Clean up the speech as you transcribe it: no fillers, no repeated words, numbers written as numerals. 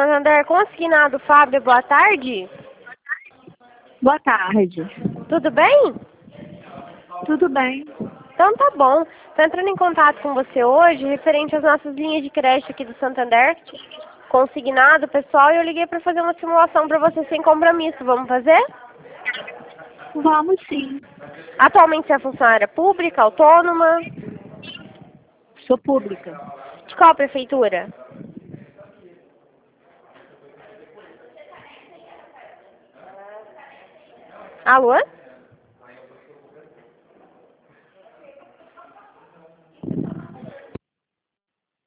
Santander, consignado Fábio, boa tarde. Boa tarde. Tudo bem? Tudo bem. Então tá bom. Estou entrando em contato com você hoje, referente às nossas linhas de crédito aqui do Santander. Consignado, pessoal, e eu liguei para fazer uma simulação para você sem compromisso. Vamos fazer? Vamos sim. Atualmente você é funcionária pública, autônoma? Sou pública. De qual prefeitura? Alô?